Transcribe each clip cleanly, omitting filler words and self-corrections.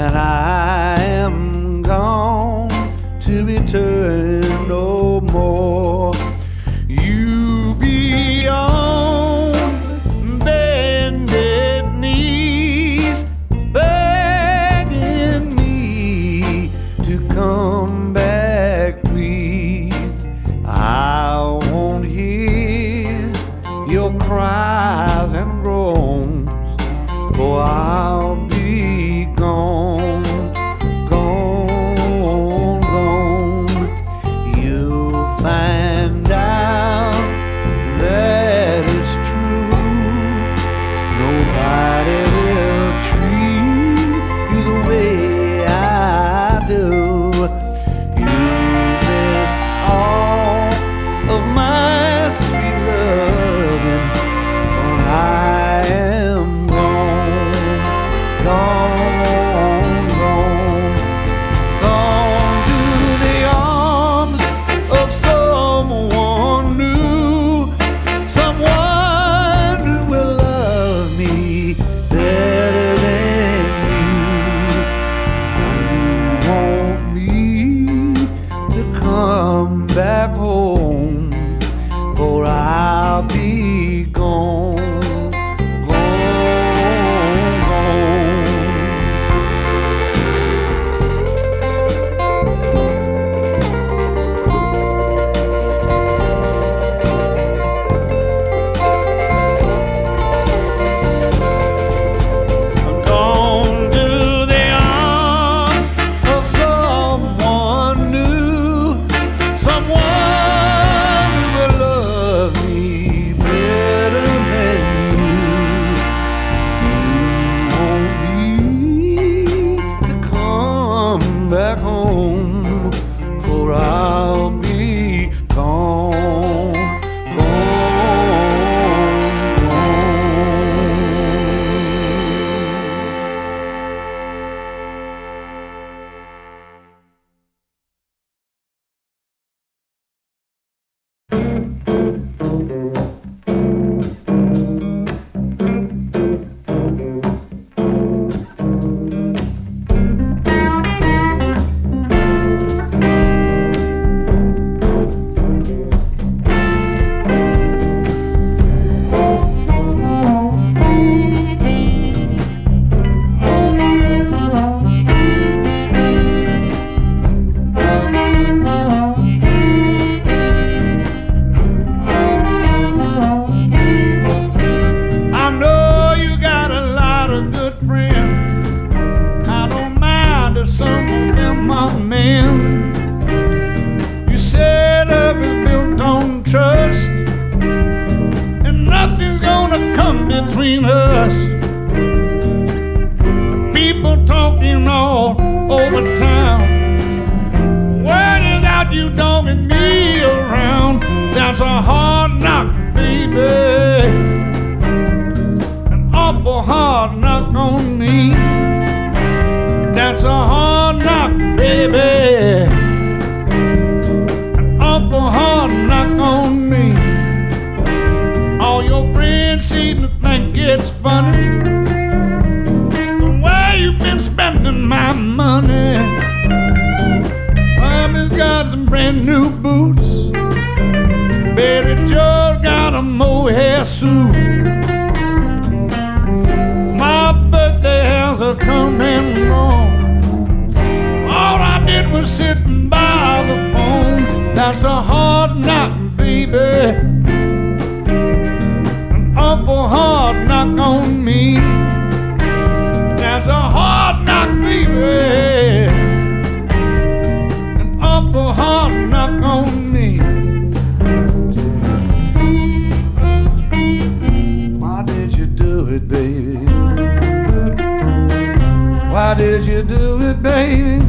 that I am gone to return no more. You be on bended knees, begging me to come back, please. I won't hear your cries and groans, for I'll be gone, gone, gone. You'll find out that it's true. Nobody will treat you the way I do. You miss all of my sweet loving, but I am gone, gone, gone, gone to the arms of someone new, someone who will love me better than you. You want me to come back home, for I'll be gone, gone, gone. I'm gone to the arms of someone new, someone who will love me better than you. You want me to come back home, for I'll be gone, gone, gone. I know you got a lot of good friends. I don't mind if some of them are men. You said love is built on trust, and nothing's gonna come between us. People talking all over town, word is out you dogging me around. That's a hard knock, baby, an awful hard knock on me. That's a hard knock, baby, an awful hard knock on me. All your friends seem to think it's funny the way you've been spending my money. Mommy's got some brand new boots, Betty Joe got a mohair suit. My birthday has come and gone. All I did was sit by the phone. That's a hard knock, baby, an awful hard knock on me. That's a hard knock, baby, an awful hard knock on me. Why did you do it, baby? Why did you do it, baby?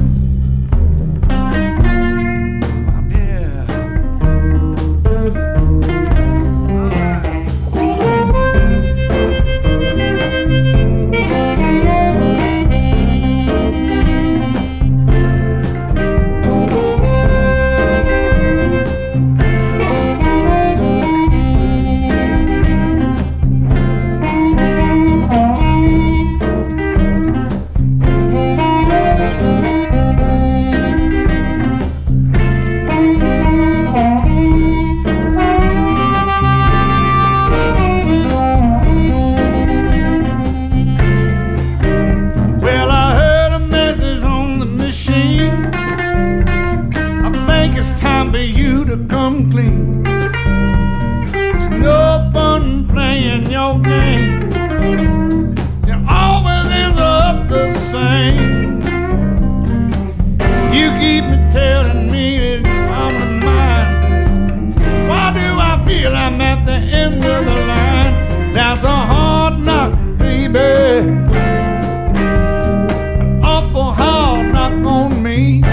me.